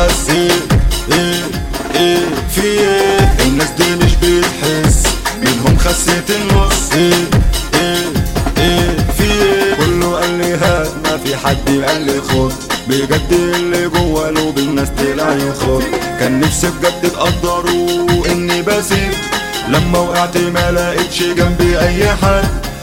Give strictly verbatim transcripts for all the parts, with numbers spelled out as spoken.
وبس. ايه ايه ايه في ايه؟ الناس دي مش بتحس، منهم خسيت النص. ايه ايه ايه في ايه؟ كله قال لي هات، ما في حد قال لي خد، بجد اللي جوه قلوب الناس طلع يخد. كان نفسي بجد تقدروا اني بسيب، لما وقعت ما لقيتش جنبي اي حد.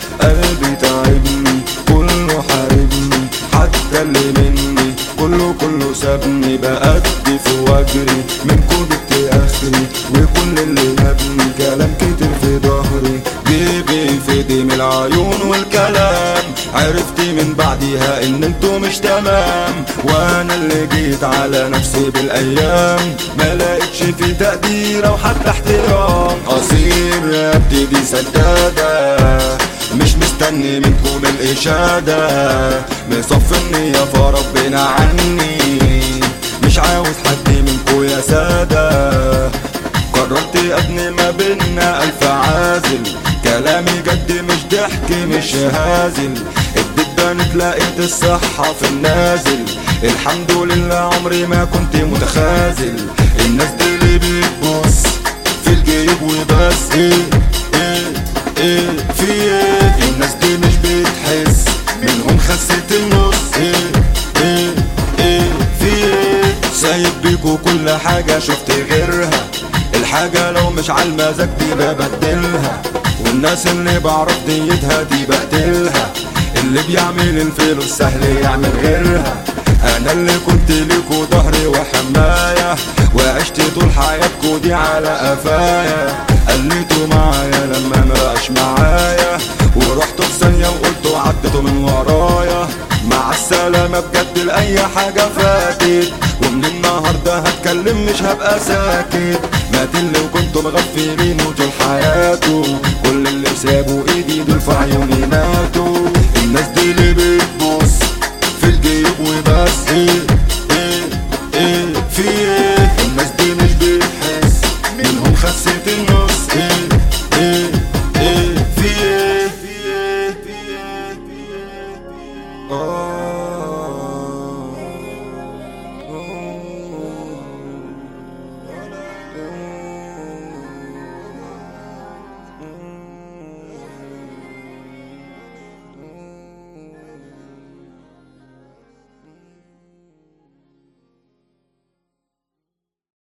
قلبي تعبني كله حاربني، حتى اللي مني كله كله سابني. بأدي في وجري منكو جبت اخري، وكل اللي يبني كلام كتير في ظهري. جيبي في دي من العيون والكلام، عرفت من بعديها ان انتو مش تمام. وانا اللي جيت على نفسي بالايام، ما لقيتش في تقدير او حتى احترام. قصير ابتدي سدادة، مش مستني منكم الاشادة. مصفني يا فربنا عني، مش عاوز حد منكم يا سادة. قررت ابني ما بينا الف عازل، كلامي جد مش ضحك مش هازل. اديت بنت لقيت الصحة في النازل، الحمد لله عمري ما كنت متخاذل. الناس دي اللي بتبص في الجيب وبس. ايه ايه ايه في ايه؟ الناس دي مش بتحس، منهم خسيت النص. ايه ايه ايه في ايه؟ سايب بيكو كل حاجة شفت غيرها، الحاجة لو مش عالمزاج دي ببدلها، والناس اللي بعرف ديتها دي بقتلها. اللي بيعمل الفلوس سهل يعمل غيرها، انا اللي كنت ليكو ظهري وحماية، وعشت طول حياتكو دي على قفايا. قلتوا معايا لما مبقاش معايا، ورحتوا في ثانية وقلتوا عدتوا من ورايا. مع السلامة بجد لأي حاجة فاتت، ومن النهاردة هتكلم مش هبقى ساكت. مات اللي وكنتوا مغفلينه طول حياته، كل اللي سابوا ايدي دول في عيوني ماتوا. الناس دي اللي بتبص في الجيب وبس. ايه ايه ايه في ايه؟ الناس دي مش بتحس، منهم خسيت النص. ايه